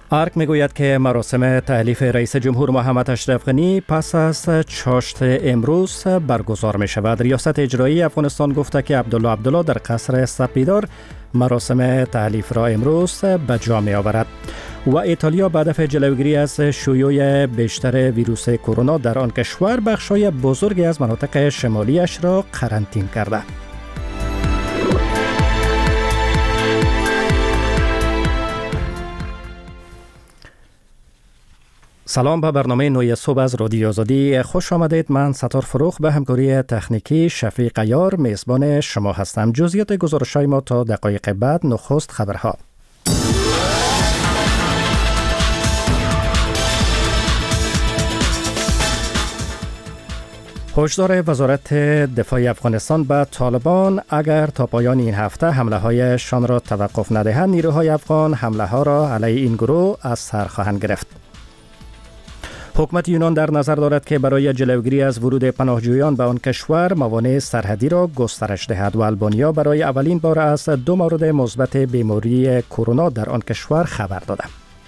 ارک میگوید که مراسم تحلیف رئیس جمهور محمد اشرف غنی پس از چاشت امروز برگزار می شود. ریاست اجرایی افغانستان گفته که عبدالله در قصر سپیدار مراسم تحلیف را امروز به جا می آورد. و ایتالیا به هدف جلوگیری از شیوع بیشتر ویروس کرونا در آن کشور بخشای بزرگی از مناطق شمالیش را قرنطینه کرده. سلام به برنامه نوی صبح از رادیو آزادی خوش آمدید. من ستار فروخ به همکاری تکنیکی شفیق عیار میزبان شما هستم. جزئیات گزارش‌های ما تا دقایق بعد. نخست خبرها. هشدار وزارت دفاع افغانستان به طالبان اگر تا پایان این هفته حمله هایشان را توقف ندهند نیروهای افغان حمله ها را علیه این گروه از سر خواهند گرفت. حکومت یونان در نظر دارد که برای جلوگیری از ورود پناهجویان به آن کشور موانع سرحدی را گسترش دهد و آلبانیا برای اولین بار از 2 مورد مثبت بیماری کرونا در آن کشور خبر داده.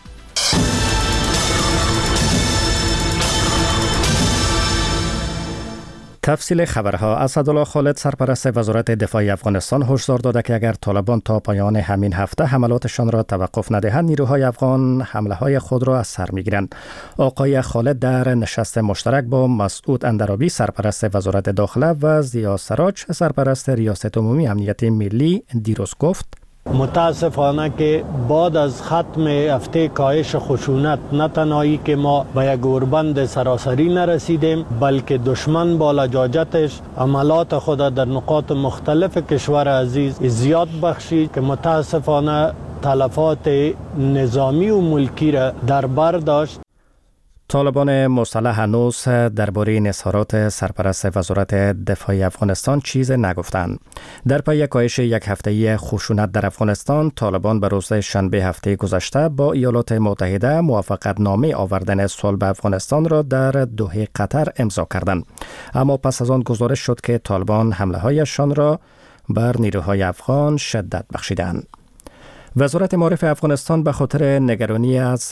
تفصیل خبرها. اسدالله خالد سرپرست وزارت دفاع افغانستان هشدار داده که اگر طالبان تا پایان همین هفته حملاتشان را توقف ندهند نیروهای افغان حمله های خود را از سر میگیرند. آقای خالد در نشست مشترک با مسعود اندرابی سرپرست وزارت داخله و ضیا سراج سرپرست ریاست عمومی امنیت ملی دیروز گفت: متاسفانه که بعد از ختم هفته کاهش خشونت نه تنهایی که ما به یک اوربند سراسری نرسیدیم بلکه دشمن با لجاجتش عملات خود در نقاط مختلف کشور عزیز زیاد بخشید که متاسفانه تلفات نظامی و ملکی را در بر داشت. طالبان مسلح هنوز درباره اظهارات سرپرست وزارت دفاع افغانستان چیز نگفتند. در پی کاهش یک هفته‌ای خشونت در افغانستان، طالبان به روز شنبه هفته گذشته با ایالات متحده موافقتنامه آوردن صلح به افغانستان را در دوحه قطر امضا کردند. اما پس از آن گزارش شد که طالبان حمله‌هایشان را بر نیروهای افغان شدت بخشیدند. وزارت معارف افغانستان به خاطر نگرانی از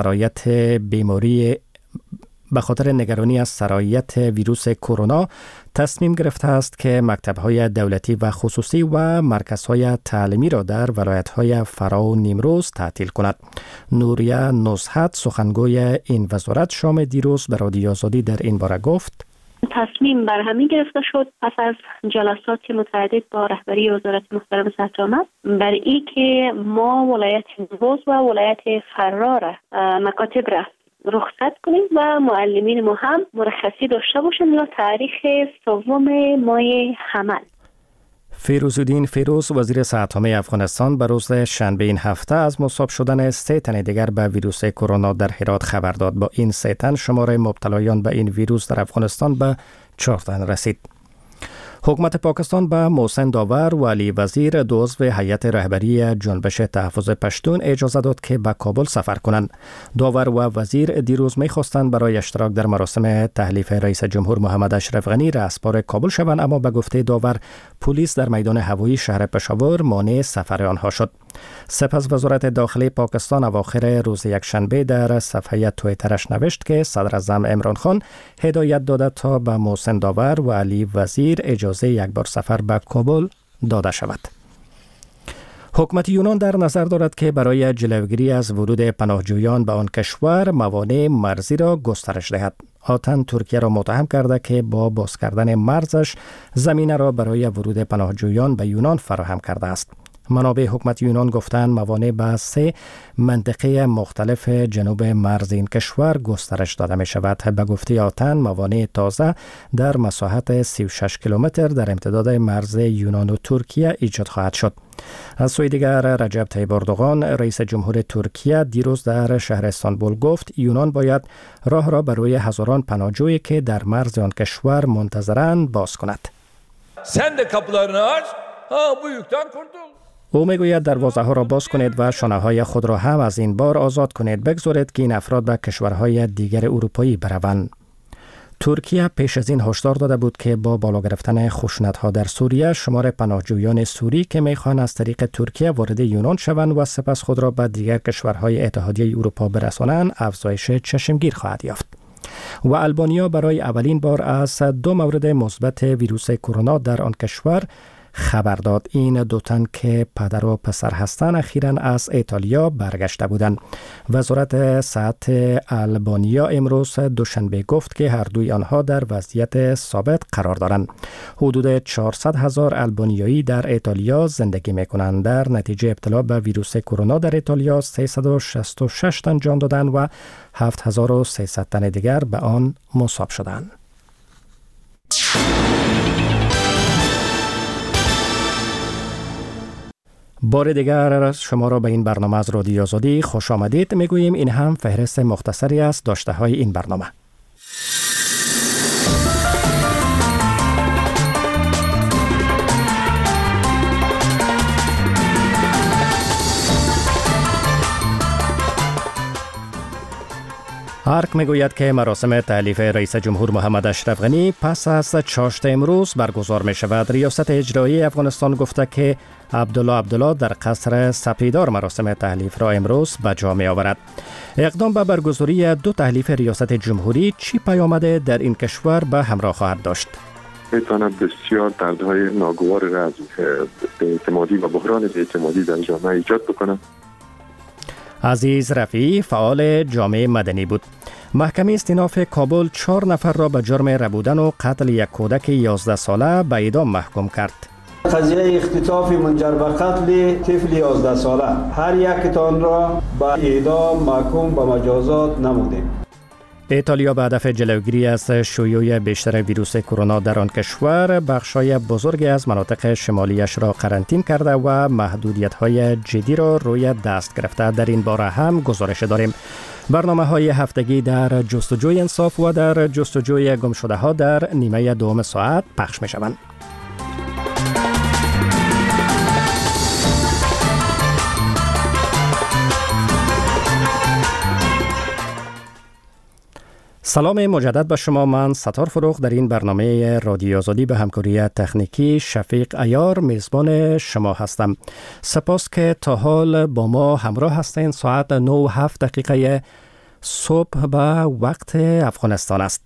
سرایت ویروس کرونا تصمیم گرفته است که مکتب‌های دولتی و خصوصی و مرکزهای تعلیمی را در ولایت‌های فرا و نیمروز تعطیل کند. نوریه نزهت سخنگوی این وزارت شام دیروز به رادیو آزادی در این باره گفت: تصمیم بر همین گرفته شد پس از جلسات متعدد با رهبری وزارت محترم صدر آمد بر این که ما ولایت نیمروز و ولایت فرا را مکاتب را رخصت کنیم و معلمین ما هم مرخصی داشته باشند تا تاریخ 3 ماه حمل. فیروزالدین فیروز وزیر صحت عامه افغانستان به روز شنبه این هفته از مصاب شدن 3 تن دیگر به ویروس کرونا در هرات خبر داد. با این 3 تن شماره مبتلایان به این ویروس در افغانستان به 4 تن رسید. حکومت پاکستان به محسن داور و علی وزیر دو عضو هیئت رهبری جنبش تحفظ پشتون اجازه داد که به کابل سفر کنند. داور و وزیر دیروز می‌خواستند برای اشتراک در مراسم تحلیف رئیس جمهور محمد اشرف غنی رهسپار کابل شوند، اما به گفته داور پلیس در میدان هوایی شهر پشاور مانع سفر آنها شد. سپس وزارت داخلی پاکستان اواخر روز یکشنبه در صفحه توییترش نوشت که صدراعظم عمران خان هدایت داده تا به محسن داور و علی وزیر اجازه یک بار سفر به کابل داده شود. حکومت یونان در نظر دارد که برای جلوگیری از ورود پناهجویان به آن کشور موانع مرزی را گسترش دهد. آتن ترکیه را متهم کرده که با باز کردن مرزش زمینه را برای ورود پناهجویان به یونان فراهم کرده است. منابع حکومت یونان گفتند موانع به 3 منطقه مختلف جنوب مرز این کشور گسترش داده می شود. به گفته آتن موانع تازه در مساحت 36 کیلومتر در امتداد مرز یونان و ترکیه ایجاد خواهد شد. از سوی دیگر رجب طیب اردوغان رئیس جمهور ترکیه دیروز در شهر استانبول گفت یونان باید راه را برای هزاران پناهجویی که در مرز آن کشور منتظرند باز کند. Sen de kapılarını aç. Bu yükten kurtul. او میگوید دروازه ها را باز کنید و شانه های خود را هم از این بار آزاد کنید. بگذارید که این افراد به کشورهای دیگر اروپایی بروند. ترکیه پیش از این هشدار داده بود که با بالا گرفتن خشونت‌ها در سوریه شمار پناهجویان سوری که می‌خواهند از طریق ترکیه وارد یونان شوند و سپس خود را به دیگر کشورهای اتحادیه اروپا برسانند افزایش چشمگیر خواهد یافت. و آلبانیا برای اولین بار از 2 مورد مثبت ویروس کرونا در آن کشور خبر داد. این 2 تن که پدر و پسر هستند اخیراً از ایتالیا برگشته بودند. وزارت صحت آلبانیا امروز دوشنبه گفت که هر دوی آنها در وضعیت ثابت قرار دارند. حدود 400,000 آلبانیایی در ایتالیا زندگی می‌کنند. در نتیجه ابتلا به ویروس کرونا در ایتالیا 366 تن جان دادند و 7300 تن دیگر به آن مصاب شدند. بار دیگر شما را به این برنامه از رادیو آزادی خوش آمدید میگوییم. این هم فهرست مختصری از داشته های این برنامه. آرک میگوید که مراسم تحلیف رئیس جمهور محمد اشرف غنی پس از چاشت امروز برگزار می شود. ریاست اجرایی افغانستان گفته که عبدالله در قصر سپیدار مراسم تحلیف را امروز به جا می آورد. اقدام به برگزاری 2 تحلیف ریاست جمهوری چی پیامد در این کشور به همراه خواهد داشت؟ میتواند بسیار دردهای ناگوار را از بی‌اعتمادی و بحران بی‌اعتمادی در جامعه ایجاد بکند. عزیز رفیعی فعال جامعه مدنی بود. محکمه استیناف کابل 4 نفر را به جرم ربودن و قتل یک کودک 11 ساله به اعدام محکوم کرد. قضیه اختطاف منجر به قتل طفل 11 ساله هر یکتان را به اعدام محکوم به مجازات نمودیم. ایتالیا به هدف جلوگیری از شیوع بیشتر ویروس کرونا در آن کشور بخشای بزرگی از مناطق شمالیش را قرنطینه کرده و محدودیت‌های جدی را روی دست گرفته. در این باره هم گزارش داریم. برنامه‌های هفتگی در جستجوی انصاف و در جستجوی گمشده‌ها در نیمه دوم ساعت پخش می‌شوند. سلام مجدد به شما. من ستار فروغ در این برنامه رادیو آزادی به همکاری تکنیکی شفیق عیار میزبان شما هستم. سپاس که تا حال با ما همراه هستین. ساعت 9:07 صبح به وقت افغانستان است.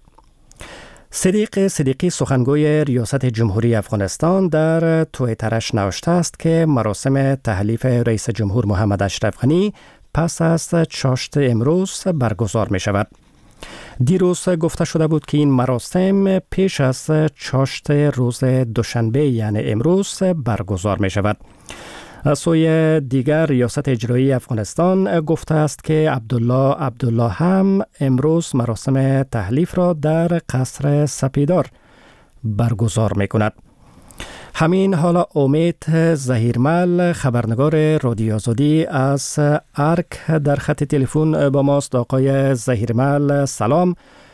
صدیقی سخنگوی ریاست جمهوری افغانستان در توییترش نوشته است که مراسم تحلیف رئیس جمهور محمد اشرف غنی پس از چاشت امروز برگزار می شود. دیروز گفته شده بود که این مراسم پیش از چاشت روز دوشنبه یعنی امروز برگزار می شود. از سوی دیگر ریاست اجرایی افغانستان گفته است که عبدالله هم امروز مراسم تحلیف را در قصر سپیدار برگزار می کند. همین حالا امید ظهیرمل خبرنگار رادیو آزادی از ارک در خط تلفن با ماست. آقای ظهیرمل سلام.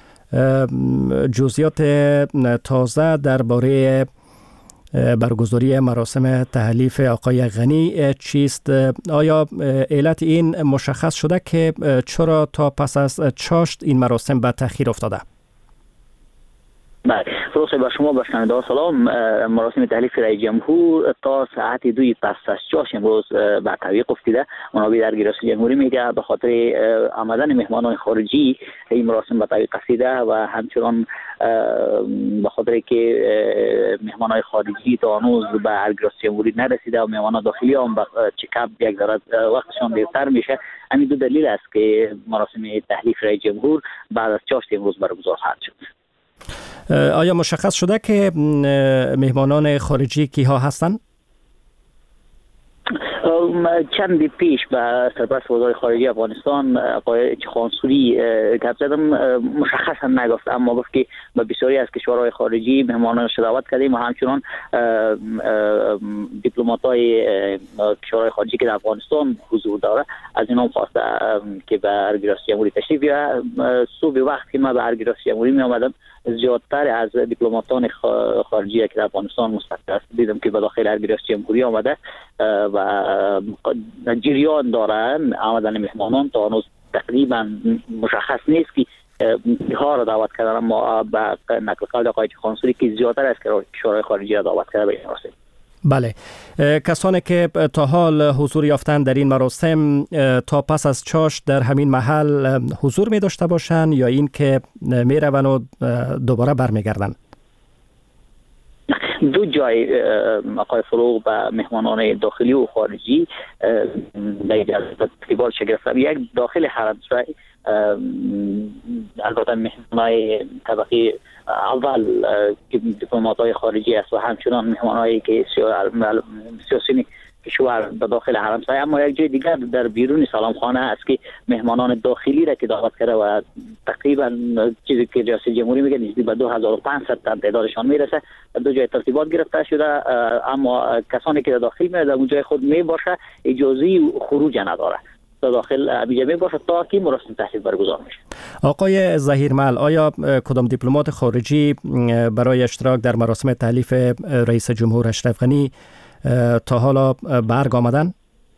جزئیات تازه درباره برگزاری مراسم تحلیف آقای غنی چیست؟ آیا علت این مشخص شده که چرا تا پس از چاشت این مراسم به تأخیر افتاده؟ بله، فروغ با شما با شنوندگان سلام. مراسم تحلیف رئیس جمهور تا ساعت 2 پس از چاشت امروز به تعویق افتاده. منابع در ریاست جمهوری میگه به خاطر آمدن مهمانان خارجی این مراسم به تعویق افتاده و همچنان به خاطر که مهمانان خارجی تا هنوز به ریاست جمهوری نرسیده و مهمانان داخلی هم به چکاپ یک ذره وقتشان دیرتر میشه. همین 2 دلیل است که مراسم تحلیف رئیس جمهور بعد از چاشت امروز برگزار خواهد شد. آیا مشخص شده که مهمانان خارجی کیها هستند؟ چند پیش به سرپرست وزارت خارجه افغانستان آقای خانسوری گپ زدم، مشخص هم نگفت، اما گفت که به بسیاری از کشورهای خارجی مهمانانش دعوت کردیم و همچنان دیپلمات‌های کشورهای خارجی که در افغانستان حضور داره از اینا خواسته که به ریاست جمهوری تشریف بیاره. صبح وقت که من به ریاست جمهوری می آمدم زیادتر از دیپلماتان خارجی که در افغانستان مستقر است دیدم که به داخل ریاست جمهوری آمده و جریان دارن. آمدن مهمانان تا هنوز تقریبا مشخص نیست که ها را دعوت کردن، اما به نقل قول آقای خانسوری که زیادتر از کشورهای خارجی را دعوت کرده به این مراسم. بله، کسانی که تا حال حضور یافتن در این مراسم تا پس از چاش در همین محل حضور می داشته باشند یا این که می روند و دوباره برمیگردن؟ دو جای آقای فروغ به مهمانان داخلی و خارجی در تقریبات شگرفتن. یک داخل حرمسرای، البته مهمانای طبقه اول که دیپلمات‌های خارجی است و همچنان مهمانایی که سیاسیون کشور به داخل حرمسرای. اما یک جای دیگر در بیرون سلامخانه است که مهمانان داخلی را که دعوت کرده و تقریبا چیزی که ریاست جمهوری میگه نزدیک به 2500 تا تعدادشان میرسه، دو جای ترتیبات گرفته شده. اما کسانی که داخل میاد در اون جای خود میباشه اجازه خروج نداره، داخل ابیجا میباشه تا که مراسم تحلیل برگزار میشه. آقای ظهیرمل، آیا کدام دیپلمات خارجی برای اشتراک در مراسم تحلیف رئیس جمهور اشرف غنی تا حالا برگ آمدن؟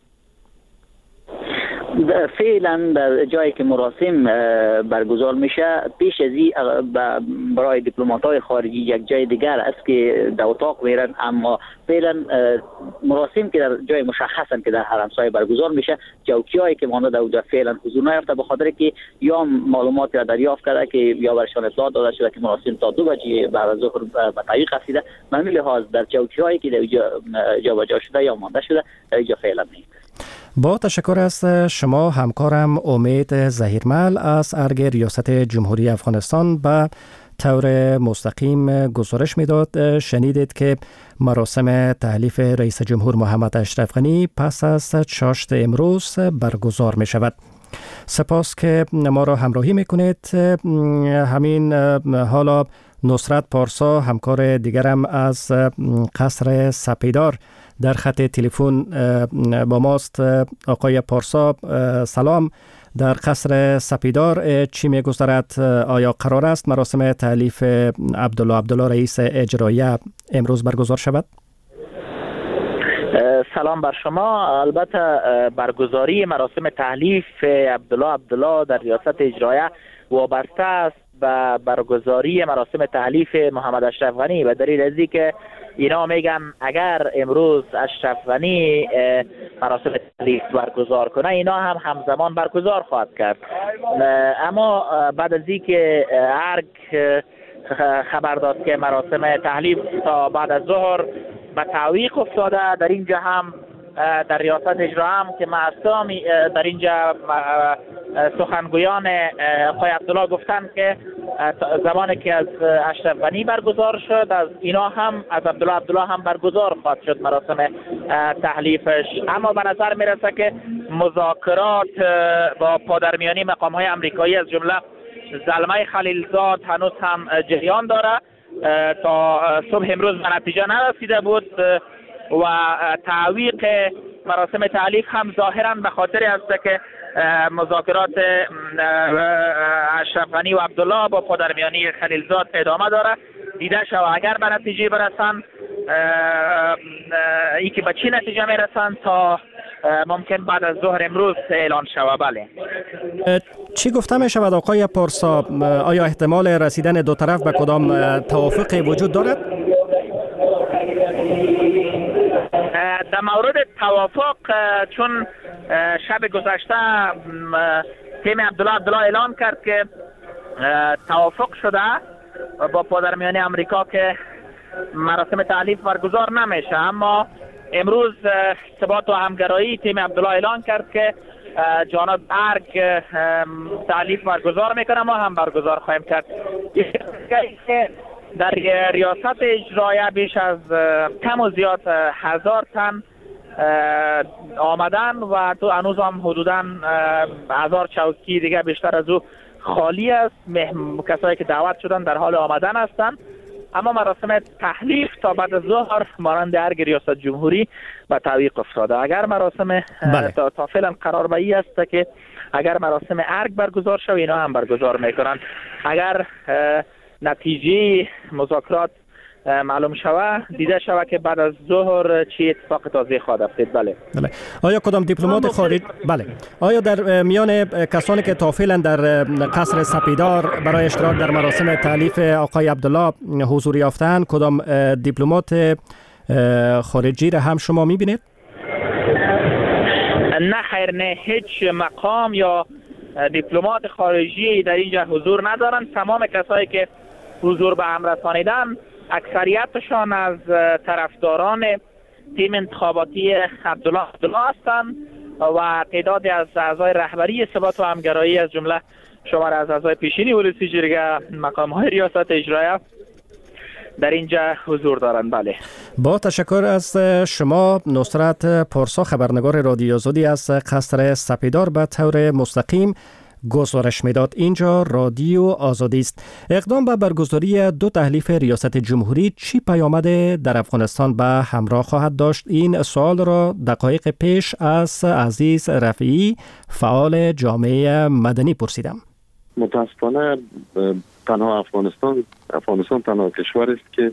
فعلا در جایی که مراسم برگزار میشه، پیش از این برای دیپلمات‌های خارجی یک جای دیگر است که در اتاق میرن، اما فعلا مراسم که در جای مشخصن که در حرمسرای برگزار میشه، چوکی‌هایی که مانده در اونجا فعلا حضور نیافته، به خاطر که یا معلوماتی را دریافت کرده که یا برشان اطلاع داده شده که مراسم تا 2 بجه بعد از ظهر به تعویق رسیده. به همین لحاظ در چوکی‌هایی که در اونجا جابجا شده یا مانده شده در اینجا فعلا نیست. با تشکر از شما همکارم امید ظهیرمل از ارگ ریاست جمهوری افغانستان به طور مستقیم گزارش میداد. شنیدید که مراسم تحلیف رئیس جمهور محمد اشرف غنی پس از چاشت امروز برگزار می شود. سپاس که ما را همراهی میکنید. همین حالا نصرت پارسا همکار دیگرم از قصر سپیدار در خط تلفن با ماست. آقای پارسا سلام. در قصر سپیدار چی می‌گذرد؟ آیا قرار است مراسم تحلیف عبدالله رئیس اجراییه امروز برگزار شود؟ سلام بر شما. البته برگزاری مراسم تحلیف عبدالله در ریاست اجراییه وابسته است به برگزاری مراسم تحلیف محمد اشرف غنی، به دلیل از اینکه اینا میگن اگر امروز اشرف غنی مراسم تحلیف برگزار کنه، اینا هم همزمان برگزار خواهد کرد. اما بعد از اینکه ارگ خبر داد که مراسم تحلیف تا بعد از ظهر به تعویق افتاده، در اینجا هم در ریاست اجرا هم که معصوم در اینجا سخنگویان آقای عبدالله گفتند که زمانی که از اشرف غنی برگزار شد، از اینا هم از عبدالله هم برگزار خواهد شد مراسم تحلیفش. اما به نظر میرسه که مذاکرات با پادرمیانی مقام‌های امریکایی از جمله زلمه خلیلزاد هنوز هم جریان داره. تا صبح امروز به نتیجه نرسیده بود و تعویق مراسم تحلیف هم ظاهرا به خاطر است که مذاکرات اشرف غنی و عبدالله با پادرمیانی خلیلزاد ادامه داره. دیده شود اگر به نتیجه برسن، ای که به چی نتیجه میرسن تا ممکن بعد از ظهر امروز اعلان شود. بله. چی گفته می شود آقای پارسا؟ آیا احتمال رسیدن دو طرف به کدام توافقی وجود دارد؟ در مورد توافق، چون شب گذشته تیم عبدالله اعلان کرد که توافق شده با پادرمیانی امریکا که مراسم تحلیف برگزار نمیشه، اما امروز ثبات و همگرایی تیم عبدالله اعلان کرد که جانب ارگ تحلیف برگزار میکنه، ما هم برگزار خواهیم کرد. در ریاست اجراییه بیش از کم و زیاد 1000 تن آمدن و تو هنوز هم حدوداً 1000 چوکی دیگه بیشتر از او خالی است. کسایی که دعوت شدن در حال آمدن هستند. اما مراسم تحلیف تا بعد از ظهر مانند ارگ ریاست جمهوری به تعویق افتاده. اگر مراسم تا فعلا قرار به این است که اگر مراسم ارگ برگزار شود، اینا هم برگزار میکنن. اگر نتیجه مذاکرات معلوم شوه دیده شوه که بعد از ظهر چی اتفاق تازه خواهد افتاد. بله. آیا کدام دیپلمات خارج آیا در میان کسانی که تافلن در قصر سپیدار برای اشتراک در مراسم تألیف آقای عبدالله حضور یافتند، کدام دیپلمات خارجی را هم شما می‌بینید؟ نه خیر، نه، هیچ مقام یا دیپلمات خارجی در اینجا حضور ندارند. تمام کسایی که حضور به هم رسانیدن اکثریتشان از طرفداران تیم انتخاباتی عبدالله هستند و تعدادی از اعضای رهبری ثبات و همگرایی از جمله شمار از اعضای پیشینی ولسی جرگه، مقام‌های ریاست اجرایه در اینجا حضور دارند. بله. با تشکر از شما نصرت پارسا، خبرنگار رادیو آزادی از قصر سپیدار، به طور مستقیم گزارش میداد. اینجا رادیو آزادی است. اقدام به برگزاری 2 تحلیف ریاست جمهوری چی پیامد در افغانستان به همراه خواهد داشت؟ این سوال را دقایق پیش از عزیز رفیعی، فعال جامعه مدنی، پرسیدم. متاسفانه تنها افغانستان تنها کشور است که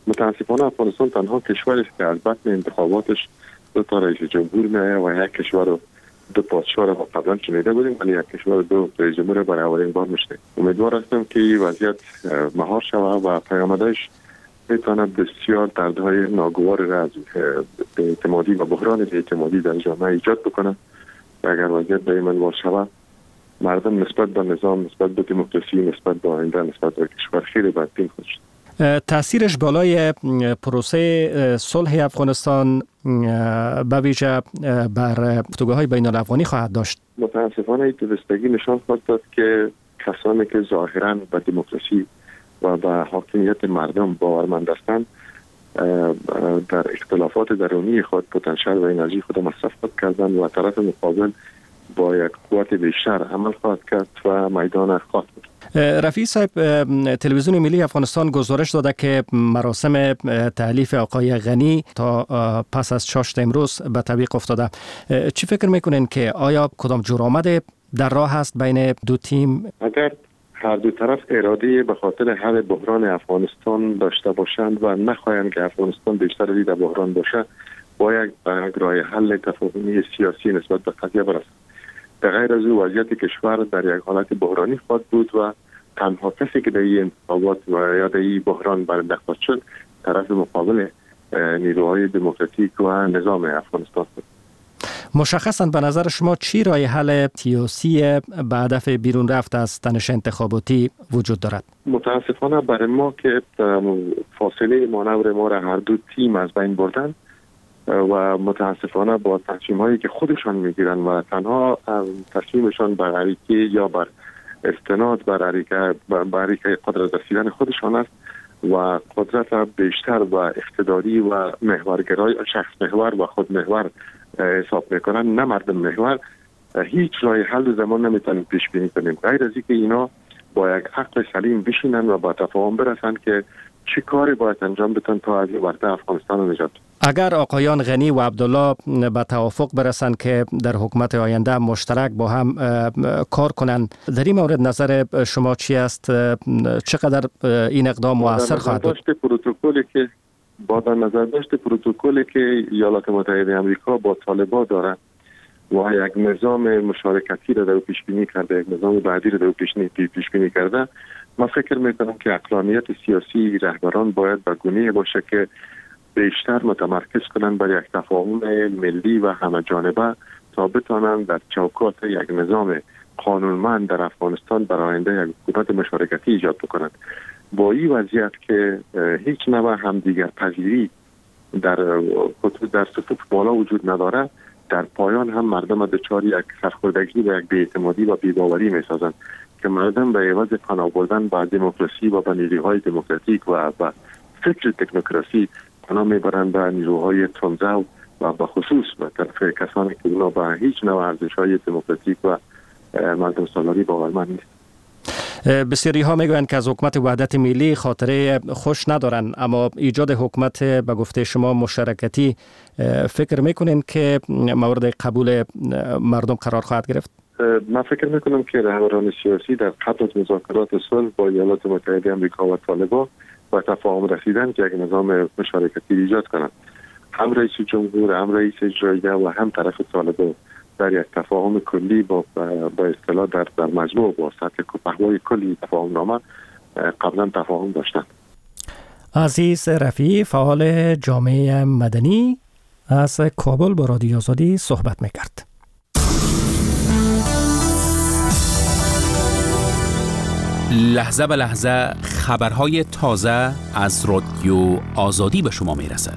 از بطن انتخاباتش 2 تا رئیس جمهور میآید و یک کشور رو 2 پادشاه رو قبلا شنیده بودیم، ولی یک کشور 2 رئیس جمهور برای اولین بار میشه. امیدوار هستم که این وضعیت مهار شود و پیامدش میتونه بسیار دردهای ناگوار را از اعتمادی و بحران اعتمادی در جامعه ایجاد بکنه و اگر وضعیت به این منوال شود، مردم نسبت به نظام، نسبت به دموکراسی، نسبت به آینده، نسبت به کشور خیلی بدبین خواهد شد. تأثیرش بالای پروسه صلح افغانستان به ویژه بر گفتگوهای بین الافغانی خواهد داشت. متاسفانه این درستگی نشان خواهد داد که کسانی که ظاهراً به دموکراسی و به حاکمیت مردم باورمند هستند در اختلافات درونی خود پتانسیل و انرژی خود مصرف کردند و طرف مقابل با یک قوت بیشتر عمل خواهد کرد و میدان خواهد بود. رفیع صاحب، تلویزیون ملی افغانستان گزارش داده که مراسم تألیف آقای غنی تا پس از چاشت امروز به تعویق افتاده. چی فکر میکنین که آیا کدام جرآمد در راه است بین 2 تیم؟ اگر هر 2 طرف اراده به خاطر حل بحران افغانستان داشته باشند و نخواهند که افغانستان بیشتر در بحران باشه، باید به راه حل تفاهمی سیاسی نسبت به قضیه برسند. در غیر از او وضعیت کشور در یک حالت بحرانی خواهد بود و تنها کسی که در این انتخابات و یا در این بحران برنده شد طرف مقابل نیروهای دموکراتیک و نظام افغانستان بود. مشخصاً به نظر شما چی راه حل سیاسی به هدف بیرون رفت از تنش انتخاباتی وجود دارد؟ متاسفانه برای ما که فاصله مانور ما را هر 2 تیم از بین بردن و متاسفانه با تصمیم‌هایی که خودشان میگیرن و تنها تصمیمشان بر عریضه یا بر استناد بر عریضه قدرت رسیدن خودشان است و قدرت بیشتر و اقتداری و محورگرای شخص محور و خود محور حساب میکنن، نه مردم محور، هیچ راه حل زمان نمیتونیم پیش بینی کنیم غیر از اینکه اینا با یک عقل سلیم بشینن و با تفاهم برسن که چه کاری باید انجام بدن تا از این ورطه افغانستان رو نجات. اگر آقایان غنی و عبدالله به توافق برسند که در حکومت آینده مشترک با هم کار کنند، در این مورد نظر شما چی است؟ چقدر این اقدام مؤثر خواهد بود؟ با نظر داشت پروتکلی که ایالات متحده آمریکا با طالبان داره و یک نظام مشارکتی را در پیش بینی کرده، یک نظام بعدی را در پیش بینی کرده، من فکر میکنم که عقلانیت سیاسی رهبران باید به گونه‌ای باشه که بیشتر متمرکز کنند بر یک تفاهم ملی و همه جانبه تا بتوانند در چوکات یک نظام قانونمند در افغانستان برای آینده یک حکومت مشارکتی ایجاد بکنند. با این وضعیت که هیچ نوع همدیگر پذیری در صفوف بالا وجود نداره، در پایان هم مردم دچار یک سرخوردگی و یک بی‌اعتمادی و بی‌باوری می‌سازند که مردم به عوض پناه بردن به دموکراسی و به نیروهای دموکراتیک و به فکر تکنوکراسی پناه میبرند به نیروهای تندرو و به خصوص به طرف کسانی که اونا به هیچ نوع ارزش‌های دموکراتیک و مردم سالاری باورمند نیست. بسیاری ها میگویند که از حکومت وحدت ملی خاطره خوش ندارن، اما ایجاد حکومت به گفته شما مشارکتی فکر میکنین که مورد قبول مردم قرار خواهد گرفت؟ من فکر میکنم که رهبران سیاسی در قبل از مذاکرات صلح با ایالات متحده آمریکا و طالبان و تفاهم رسیدن که یک نظام مشارکتی ایجاد کنند. هم رئیس جمهور، هم رئیس اجراییه و هم طرف طالبان در یک تفاهم کلی با اصطلاح در مجموع با سطح پهپادهای کلی تفاهم نامه قبلا تفاهم داشتند. عزیز رفیعی، فعال جامعه مدنی، از کابل با رادیو آزادی صحبت میکرد. لحظه به لحظه خبرهای تازه از رادیو آزادی به شما میرسد.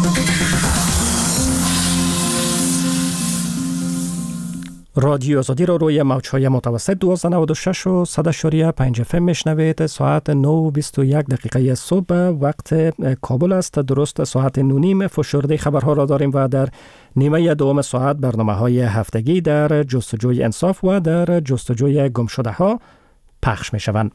رادیو آزادی را روی موج‌های متوسط 1296 و 100.5 FM میشنوید. ساعت 9:21 صبح وقت کابل است. درست ساعت 9:30 فشرده خبرها را داریم و در نیمه دوم ساعت برنامه‌های هفتگی در جستجوی انصاف و در جستجوی گمشده‌ها پخش می‌شوند.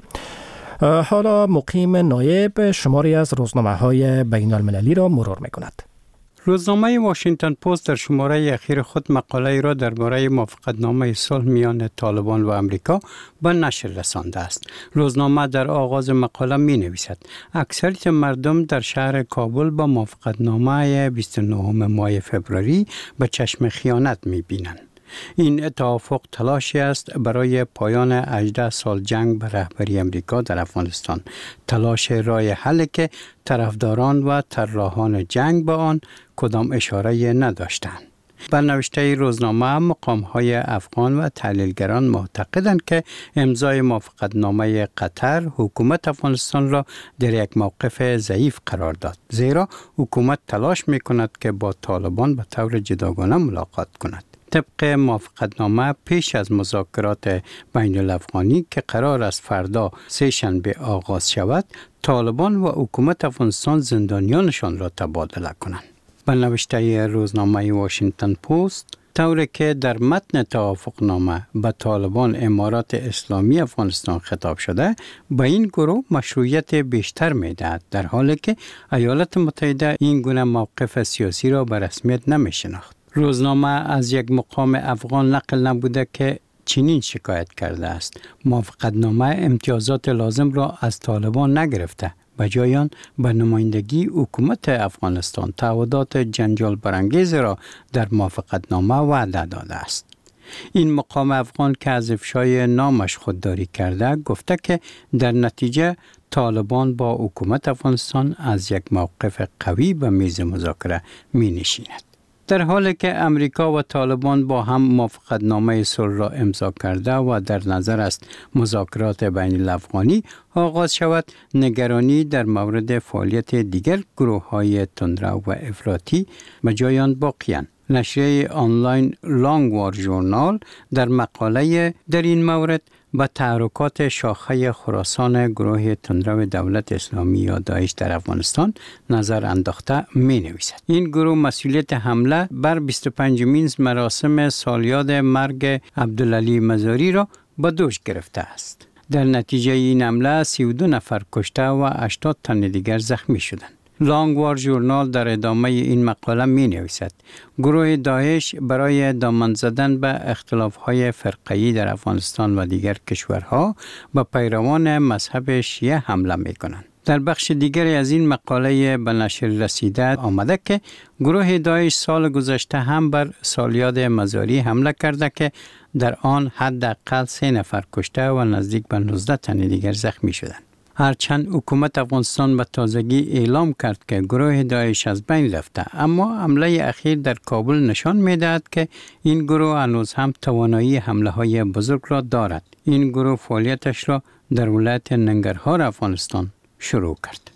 حالا مقیم نایب شماری از روزنامه‌های بین‌المللی را مرور می‌کند. روزنامه واشنگتن پست در شماره اخیر خود مقاله را درباره موافقتنامه صلح میان طالبان و امریکا به نشر رسانده است. روزنامه در آغاز مقاله می نویسد اکثریت مردم در شهر کابل با موافقتنامه 29 ماه فوریه به چشم خیانت می بینند. این توافق تلاشی است برای پایان 18 سال جنگ به رهبری امریکا در افغانستان. تلاش راه حل که طرفداران و طراحان جنگ به آن کدام اشاره نداشتند. بر نوشته روزنامه مقام‌های افغان و تحلیلگران معتقدند که امضای موافقتنامه قطر حکومت افغانستان را در یک موقف ضعیف قرار داد، زیرا حکومت تلاش می‌کند که با طالبان به طور جداگانه ملاقات کند. طبق موافقتنامه پیش از مذاکرات بین الافغانی که قرار است فردا سه‌شنبه آغاز شود، طالبان و حکومت افغانستان زندانیانشان را تبادله کنند. به نوشته روزنامه واشنگتن پست، طوری که در متن توافقنامه به طالبان امارات اسلامی افغانستان خطاب شده، به این گروه مشروعیت بیشتر می‌دهد، در حالی که ایالات متحده این گونه موقف سیاسی را به رسمیت نمی‌شناخت. روزنامه از یک مقام افغان نقل نبوده که چنین شکایت کرده است: موافقتنامه امتیازات لازم را از طالبان نگرفته، بجای آن به نمایندگی حکومت افغانستان تعهدات جنجال برانگیز را در موافقتنامه وعده داده است. این مقام افغان که از افشای نامش خودداری کرده، گفته که در نتیجه طالبان با حکومت افغانستان از یک موقف قوی به میز مذاکره می نشیند. در حالی که امریکا و طالبان با هم موافقتنامه صلح را امضا کرده و در نظر است مذاکرات بین الافغانی آغاز شود، نگرانی در مورد فعالیت دیگر گروه‌های تندرو و افراطی به جای آن باقی‌اند. نشریه آنلاین لانگ وار ژورنال در مقاله در این مورد با تحرکات شاخه خراسان گروه تندرو دولت اسلامی یا داعش در افغانستان نظر انداخته می نویسد. این گروه مسئولیت حمله بر 25مین مراسم سالیاد مرگ عبدالعلی مزاری را به دوش گرفته است. در نتیجه این حمله 32 نفر کشته و 80 تن دیگر زخمی شدند. لانگ وار ژورنال در ادامه این مقاله می نویسد گروه داعش برای دامن زدن به اختلاف‌های فرقه‌ای در افغانستان و دیگر کشورها به پیروان مذهب شیعه حمله می کنند. در بخش دیگری از این مقاله به نشر رسیده آمده که گروه داعش سال گذشته هم بر سالیاد مزاری حمله کرده که در آن حداقل 3 نفر کشته و نزدیک به 19 تن دیگر زخمی شدند. هرچند حکومت افغانستان به تازگی اعلام کرد که گروه داعش از بین رفته، اما حمله اخیر در کابل نشان می‌دهد که این گروه هنوز هم توانایی حمله‌های بزرگ را دارد. این گروه فعالیتش را در ولایت ننگرهار افغانستان شروع کرد.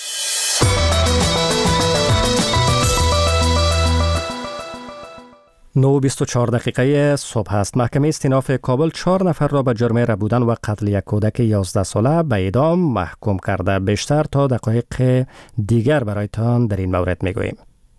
9:24 صبح است. محکمه استیناف کابل 4 نفر را به جرم ربودن و قتل یک کودک 11 ساله به اعدام محکوم کرده. بیشتر تا دقایق دیگر برایتان در این مورد میگوییم.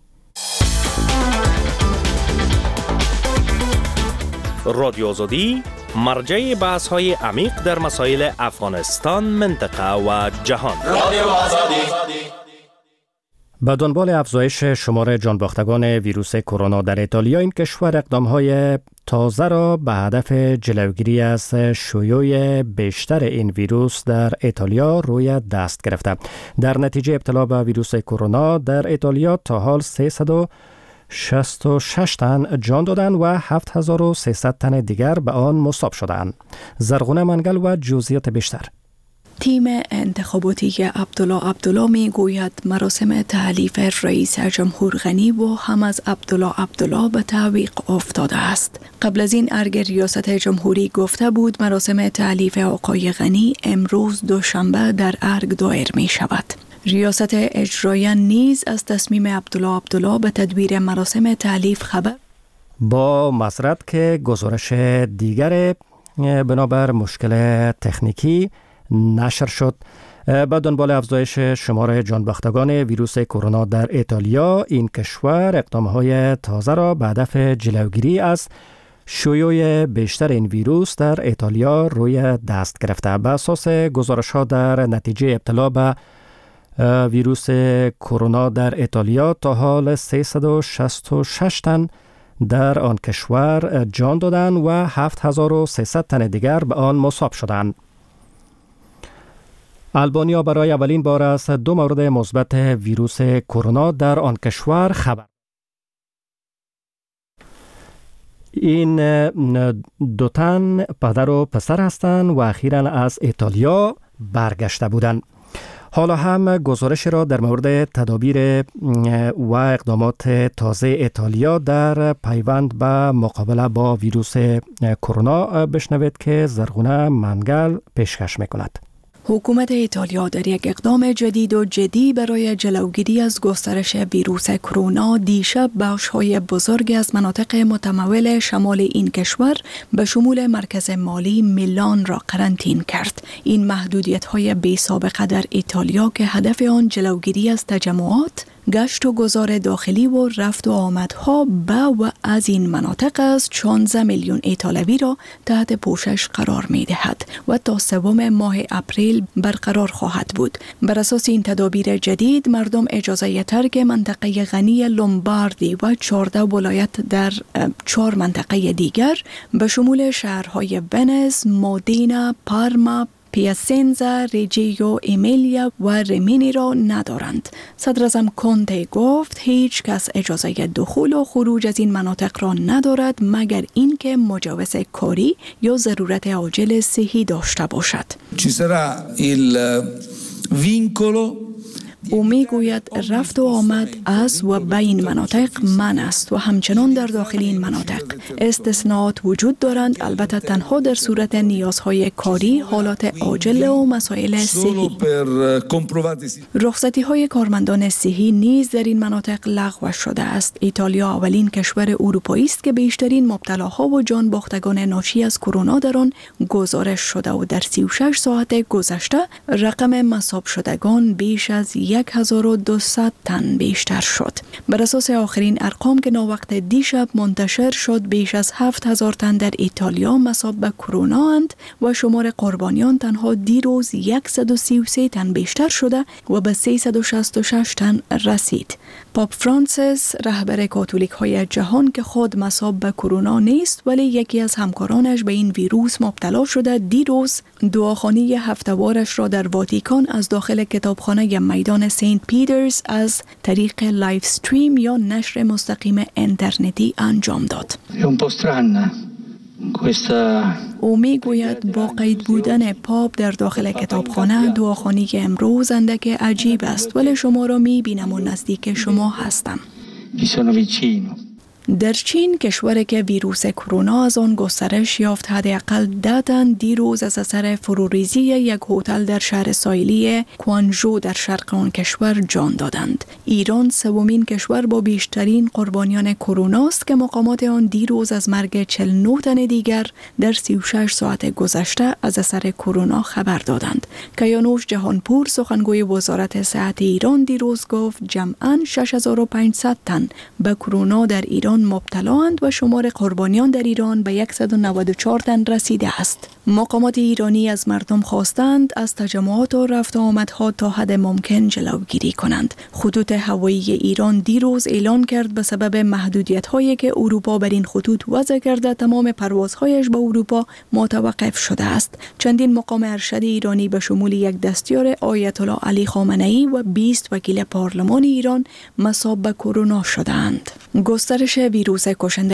رادیو آزادی مرجع بحث‌های عمیق در مسائل افغانستان، منطقه و جهان. رادیو آزادی. به دنبال افزایش شمار جانباختگان ویروس کرونا در ایتالیا، این کشور اقدام‌های تازه را به هدف جلوگیری از شیوع بیشتر این ویروس در ایتالیا روی دست گرفته. در نتیجه ابتلا به ویروس کرونا در ایتالیا تا حال 366 تن جان دادند و 7300 تن دیگر به آن مصاب شدند. زرغونه منگل و جزئیات بیشتر. تیم انتخاباتی عبدالله می گوید مراسم تحلیف رئیس جمهور غنی و هم از عبدالله به تعویق افتاده است. قبل از این ارگ ریاست جمهوری گفته بود مراسم تحلیف آقای غنی امروز دوشنبه در ارگ دایر می شود. ریاست اجرایی نیز از تصمیم عبدالله به تدبیر مراسم تحلیف خبر با مسرت که گزارش دیگر بنابر مشکل تکنیکی نشر شد. با دنبال افزایش شمار جانباختگان ویروس کرونا در ایتالیا، این کشور اقدام‌های تازه را به هدف جلوگیری از شیوع بیشتر این ویروس در ایتالیا روی دست گرفته. به اساس گزارش‌ها در نتیجه ابتلا به ویروس کرونا در ایتالیا تا حال 366 تن در آن کشور جان دادند و 7300 تن دیگر به آن مصاب شدند. آلبانیا برای اولین بار از 2 مورد مثبت ویروس کرونا در آن کشور خبر. این 2 تن پدر و پسر هستند و اخیراً از ایتالیا برگشته بودند. حالا هم گزارش را در مورد تدابیر و اقدامات تازه ایتالیا در پیوند به مقابله با ویروس کرونا بشنوید که زرغونه منگل پیشکش میکند. حکومت ایتالیا در یک اقدام جدید و جدی برای جلوگیری از گسترش ویروس کرونا دیشب بخش‌های بزرگی از مناطق متمول شمال این کشور به شمول مرکز مالی میلان را قرنطینه کرد. این محدودیت‌های بی سابقه در ایتالیا که هدف آن جلوگیری از تجمعات، گشت و گذار داخلی و رفت و آمدها به و از این مناطق از 16 میلیون ایتالوی را تحت پوشش قرار می دهد و تا 3 ماه اپریل برقرار خواهد بود. بر اساس این تدابیر جدید مردم اجازه ترک منطقه غنی لومباردی و 14 ولایت در 4 منطقه دیگر به شمول شهرهای ونز، مودینا، پارما، پیاسنزا، ریجیو ایمیلیا و ریمینی را ندارند. صدر اعظم کنته گفت هیچ کس اجازه دخول و خروج از این مناطق را ندارد مگر اینکه مجوز کاری یا ضرورت عاجل صحی داشته باشد. Ci sarà il vincolo. او می گوید رفت و آمد از و به این مناطق منع است و همچنان در داخل این مناطق استثناءات وجود دارند، البته تنها در صورت نیازهای کاری، حالات عاجل و مسائل صحی. رخصتی های کارمندان صحی نیز در این مناطق لغو شده است. ایتالیا اولین کشور اروپایی است که بیشترین مبتلاها و جان باختگان ناشی از کرونا در آن گزارش شده و در 36 ساعت گذشته رقم مصاب شدگان بیش از 1200 تن بیشتر شد. بر اساس آخرین ارقام که ناوقت دیشب منتشر شد، بیش از 7000 تن در ایتالیا مصاب به کرونا اند و شمار قربانیان تنها دیروز 133 تن بیشتر شده و به 366 تن رسید. پاپ فرانسیس رهبر کاتولیک های جهان که خود مصاب به کرونا نیست ولی یکی از همکارانش به این ویروس مبتلا شده، دیروز دعاخوانی هفته‌وارش را در واتیکان از داخل کتابخانه میدان سنت پیترز از طریق لایو استریم یا نشر مستقیم اینترنتی انجام داد. او می گوید با قید بودن پاپ در داخل کتابخانه دعاخوانی امروز اندک عجیب است، ولی شما را می بینم و نزدیک شما هستم. در چین، کشوری که ویروس کرونا از آن گسترش یافت، حداقل 10 تن دیروز از اثر فروریزی یک هتل در شهر ساحلی کوانژو در شرق آن کشور جان دادند. ایران سومین کشور با بیشترین قربانیان کرونا است که مقامات آن دیروز از مرگ 49 تن دیگر در 36 ساعت گذشته از اثر کرونا خبر دادند. کیانوش جهانپور سخنگوی وزارت صحت ایران دیروز گفت جمعاً 6500 تن به کرونا در ایران ایران مبتلااند و شمار قربانیان در ایران به 194 تن رسیده است. مقامات ایرانی از مردم خواستند از تجمعات و رفت و آمدها تا حد ممکن جلوگیری کنند. خطوط هوایی ایران دیروز اعلان کرد به سبب محدودیت‌هایی که اروپا بر این خطوط وضع کرده تمام پروازهایش به اروپا متوقف شده است. چندین مقام ارشد ایرانی به شمول یک دستیار آیت الله علی خامنه‌ای و 20 وکیل پارلمان ایران مصاب به کرونا شدند. گسترش ویروس کشنده